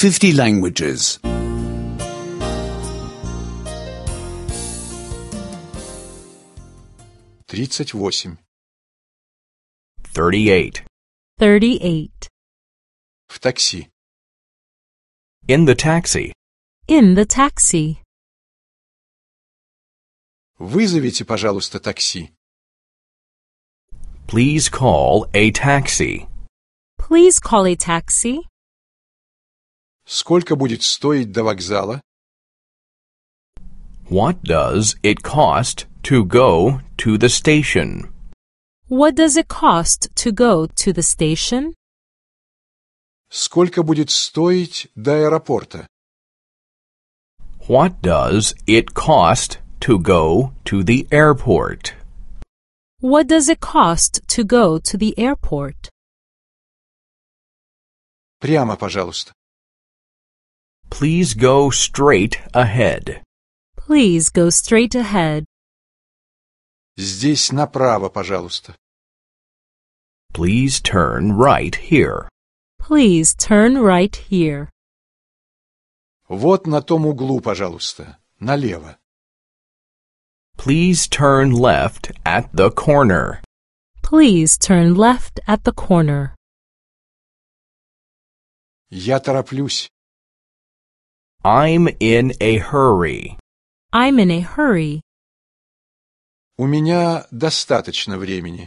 50 languages. 38. 38. 38. В такси. In the taxi. In the taxi. Вызовите, пожалуйста, такси. Please call a taxi. Please call a taxi. Сколько будет стоить до вокзала? What does it cost to go to the station? What does it cost to go to the station? Сколько будет стоить до аэропорта? What does it cost to go to the airport? What does it cost to go to the airport? Прямо, пожалуйста. Please go straight ahead. Please go straight ahead. Здесь направо, пожалуйста. Please turn right here. Please turn right here. Вот на том углу, пожалуйста. Налево. Please turn left at the corner. Please turn left at the corner. Я тороплюсь. I'm in a hurry. I'm in a hurry. У меня достаточно времени.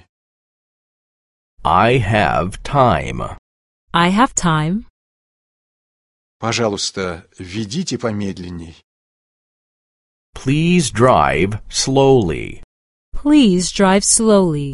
I have time. I have time. Пожалуйста, ведите помедленней. Please drive slowly. Please drive slowly.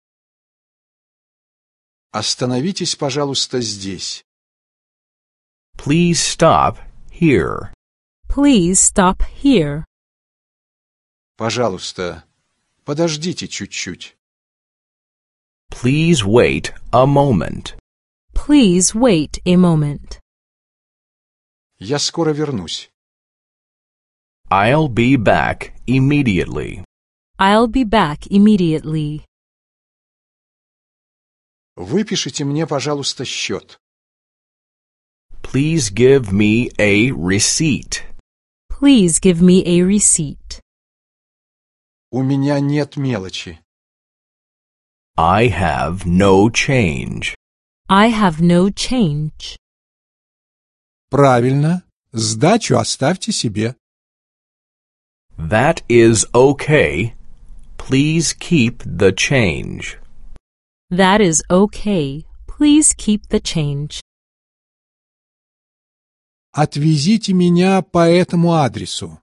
Остановитесь, пожалуйста, здесь. Please stop here. Please stop here. Пожалуйста, подождите чуть-чуть. Please wait a moment. Please wait a moment. Я скоро вернусь. I'll be back immediately. I'll be back immediately. Выпишите мне, пожалуйста, счет. Please give me a receipt. Please give me a receipt. У меня нет мелочи. I have no change. I have no change. Правильно. Сдачу оставьте себе. That is okay. Please keep the change. That is okay. Please keep the change. Отвезите меня по этому адресу.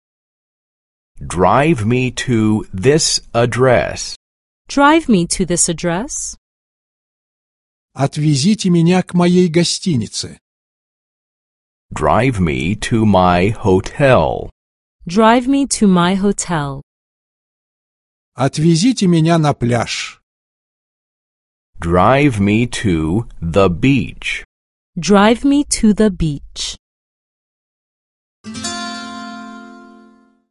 Drive me to this address. Drive me to this address. Отвезите меня к моей гостинице. Drive me to my hotel. Drive me to my hotel. Отвезите меня на пляж. Drive me to the beach. Drive me to the beach.